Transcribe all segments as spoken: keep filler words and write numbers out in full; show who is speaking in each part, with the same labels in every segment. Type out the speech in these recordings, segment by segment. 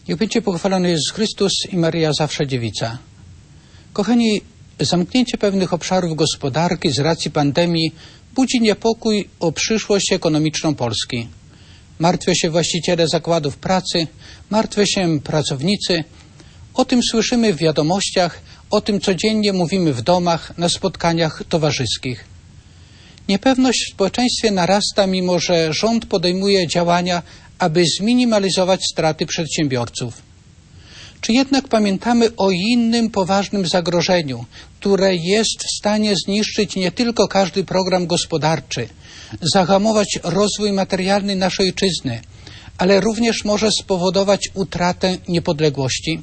Speaker 1: Niech będzie pochwalony Jezus Chrystus i Maryja zawsze dziewica. Kochani, zamknięcie pewnych obszarów gospodarki z racji pandemii budzi niepokój o przyszłość ekonomiczną Polski. Martwią się właściciele zakładów pracy, martwią się pracownicy. O tym słyszymy w wiadomościach, o tym codziennie mówimy w domach, na spotkaniach towarzyskich. Niepewność w społeczeństwie narasta, mimo że rząd podejmuje działania, aby zminimalizować straty przedsiębiorców. Czy jednak pamiętamy o innym poważnym zagrożeniu, które jest w stanie zniszczyć nie tylko każdy program gospodarczy, zahamować rozwój materialny naszej ojczyzny, ale również może spowodować utratę niepodległości?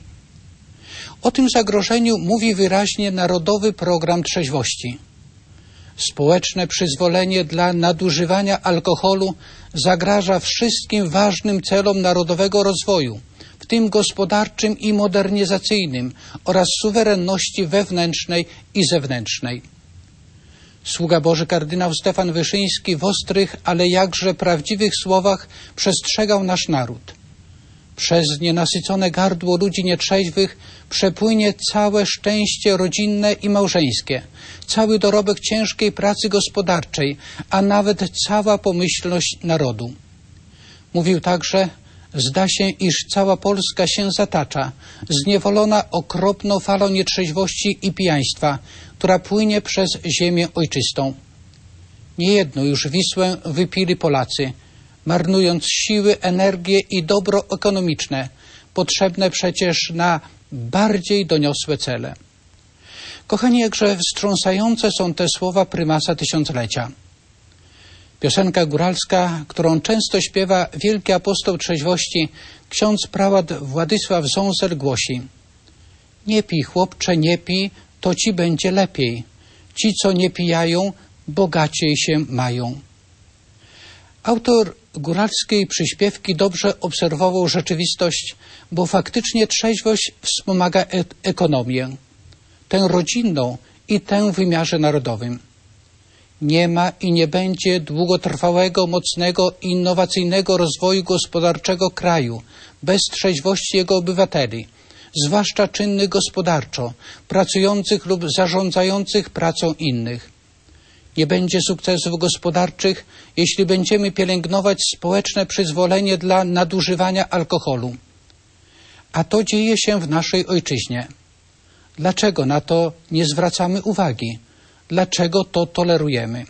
Speaker 1: O tym zagrożeniu mówi wyraźnie Narodowy Program Trzeźwości. Społeczne przyzwolenie dla nadużywania alkoholu zagraża wszystkim ważnym celom narodowego rozwoju, w tym gospodarczym i modernizacyjnym oraz suwerenności wewnętrznej i zewnętrznej. Sługa Boży kardynał Stefan Wyszyński w ostrych, ale jakże prawdziwych słowach przestrzegał nasz naród. Przez nienasycone gardło ludzi nietrzeźwych przepłynie całe szczęście rodzinne i małżeńskie, cały dorobek ciężkiej pracy gospodarczej, a nawet cała pomyślność narodu. Mówił także: zda się, iż cała Polska się zatacza, zniewolona okropną falą nietrzeźwości i pijaństwa, która płynie przez ziemię ojczystą. Niejedno już Wisłę wypili Polacy, marnując siły, energię i dobro ekonomiczne, potrzebne przecież na bardziej doniosłe cele. Kochani, jakże wstrząsające są te słowa prymasa tysiąclecia. Piosenka góralska, którą często śpiewa wielki apostoł trzeźwości, ksiądz prałat Władysław Ząsel, głosi: nie pij, chłopcze, nie pij, to ci będzie lepiej. Ci, co nie pijają, bogaciej się mają. Autor góralskiej przyśpiewki dobrze obserwował rzeczywistość, bo faktycznie trzeźwość wspomaga e- ekonomię, tę rodzinną i tę w wymiarze narodowym. Nie ma i nie będzie długotrwałego, mocnego i innowacyjnego rozwoju gospodarczego kraju bez trzeźwości jego obywateli, zwłaszcza czynnych gospodarczo, pracujących lub zarządzających pracą innych. Nie będzie sukcesów gospodarczych, jeśli będziemy pielęgnować społeczne przyzwolenie dla nadużywania alkoholu. A to dzieje się w naszej ojczyźnie. Dlaczego na to nie zwracamy uwagi? Dlaczego to tolerujemy?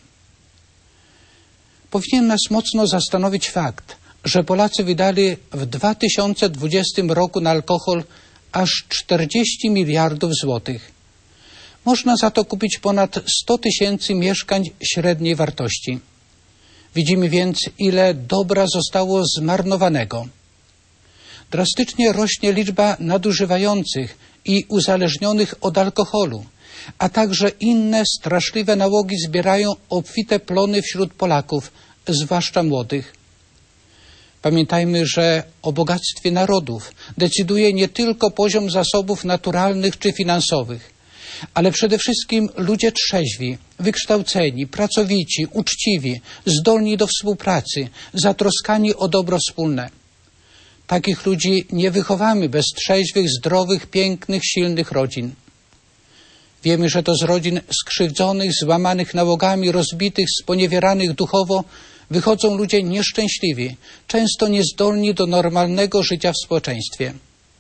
Speaker 1: Powinien nas mocno zastanowić fakt, że Polacy wydali w dwa tysiące dwudziestym roku na alkohol aż czterdzieści miliardów złotych. Można za to kupić ponad sto tysięcy mieszkań średniej wartości. Widzimy więc, ile dobra zostało zmarnowanego. Drastycznie rośnie liczba nadużywających i uzależnionych od alkoholu, a także inne straszliwe nałogi zbierają obfite plony wśród Polaków, zwłaszcza młodych. Pamiętajmy, że o bogactwie narodów decyduje nie tylko poziom zasobów naturalnych czy finansowych, ale przede wszystkim ludzie trzeźwi, wykształceni, pracowici, uczciwi, zdolni do współpracy, zatroskani o dobro wspólne. Takich ludzi nie wychowamy bez trzeźwych, zdrowych, pięknych, silnych rodzin. Wiemy, że to z rodzin skrzywdzonych, złamanych nałogami, rozbitych, sponiewieranych duchowo wychodzą ludzie nieszczęśliwi, często niezdolni do normalnego życia w społeczeństwie.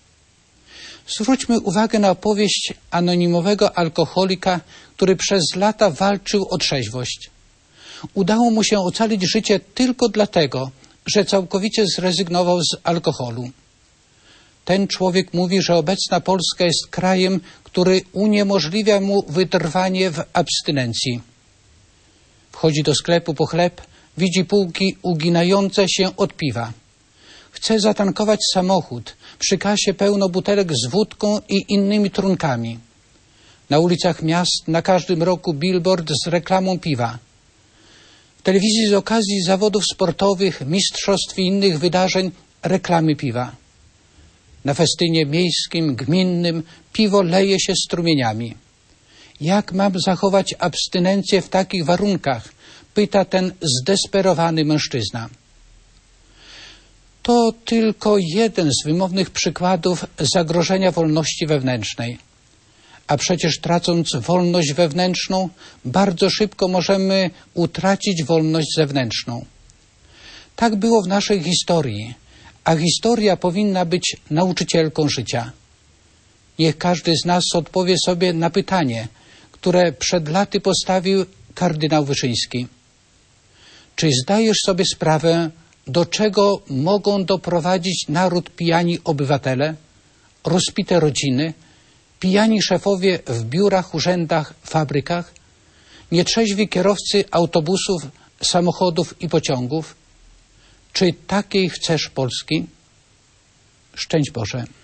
Speaker 1: Zwróćmy uwagę na opowieść anonimowego alkoholika, który przez lata walczył o trzeźwość. Udało mu się ocalić życie tylko dlatego, że całkowicie zrezygnował z alkoholu. Ten człowiek mówi, że obecna Polska jest krajem, który uniemożliwia mu wytrwanie w abstynencji. Wchodzi do sklepu po chleb, widzi półki uginające się od piwa. Chce zatankować samochód, przy kasie pełno butelek z wódką i innymi trunkami. Na ulicach miast na każdym roku billboard z reklamą piwa. W telewizji z okazji zawodów sportowych, mistrzostw i innych wydarzeń reklamy piwa. Na festynie miejskim, gminnym piwo leje się strumieniami. Jak mam zachować abstynencję w takich warunkach? Pyta ten zdesperowany mężczyzna. To tylko jeden z wymownych przykładów zagrożenia wolności wewnętrznej. A przecież tracąc wolność wewnętrzną, bardzo szybko możemy utracić wolność zewnętrzną. Tak było w naszej historii, a historia powinna być nauczycielką życia. Niech każdy z nas odpowie sobie na pytanie, które przed laty postawił kardynał Wyszyński. Czy zdajesz sobie sprawę, do czego mogą doprowadzić naród pijani obywatele, rozpite rodziny, pijani szefowie w biurach, urzędach, fabrykach, nietrzeźwi kierowcy autobusów, samochodów i pociągów? Czy takiej chcesz Polski? Szczęść Boże.